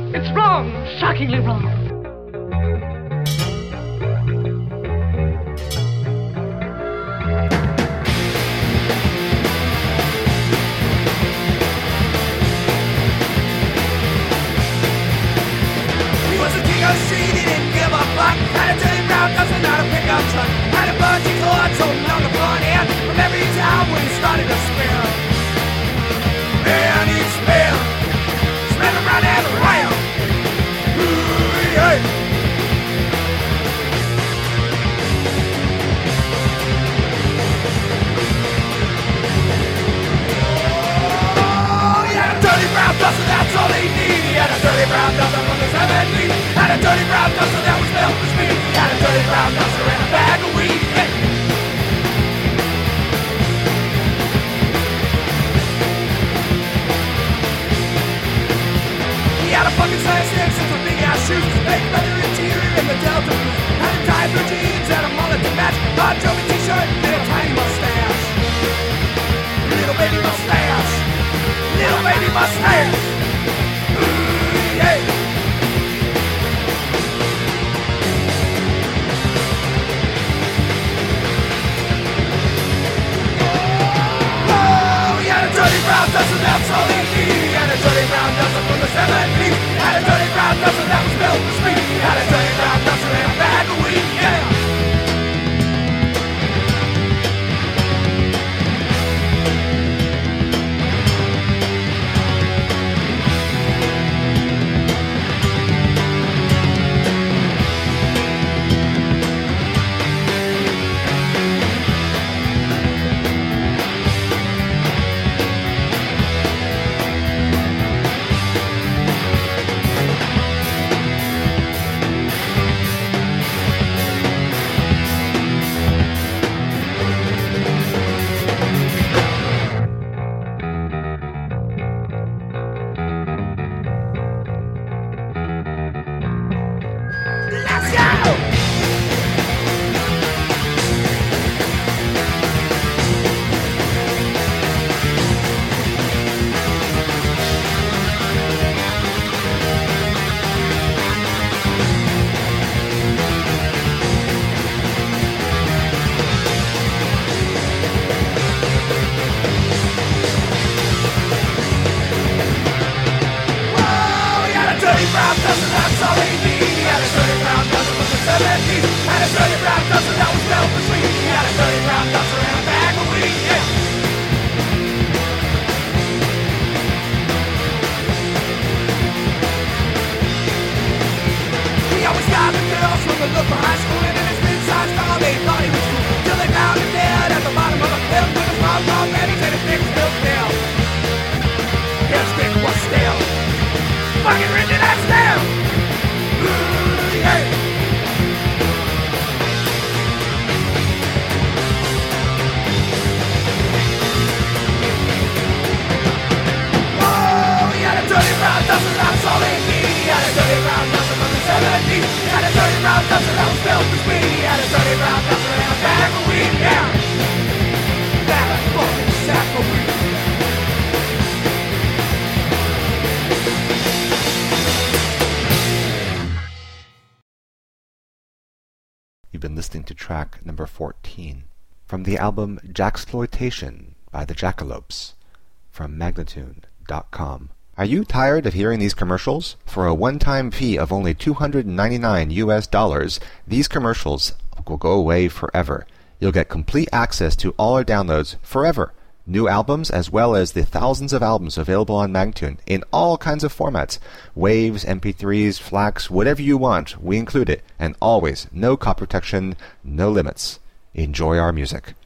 It's wrong, shockingly wrong. He didn't give a fuck. Had a dirty brown cousin, not a pickup truck. Had a bungee cord holding on the front end from every time when he started to spin. And he spin around and around. Ooh, yeah. Oh, he had a dirty brown cousin, that's all he needed. He had a dirty brown cousin from the 70s. Had a dirty brown duster that was built for speed. Had a dirty brown duster and a bag of weed. Hey. He had a fucking slant stick and some big ass shoes. Fake leather interior in the Delta blues. Had a tight blue jeans and a mullet to match. Bon Jovi t-shirt and a tiny mustache. Little baby mustache. Little baby mustache. Ooh, yeah. Dirty brown duster, that's all he needed. Had a dirty brown duster from the 70s. Had a dirty brown duster that was built for speed. Had a dirty brown duster and a bag of weed, yeah. You've been listening to track number 14 from the album Jacksploitation by the Jackalopes from Magnatune.com. Are you tired of hearing these commercials? For a one-time fee of only $299 US, these commercials will go away forever. You'll get complete access to all our downloads forever. New albums as well as the thousands of albums available on Magnatune in all kinds of formats. Waves, MP3s, FLACs, whatever you want, we include it. And always, no copy protection, no limits. Enjoy our music.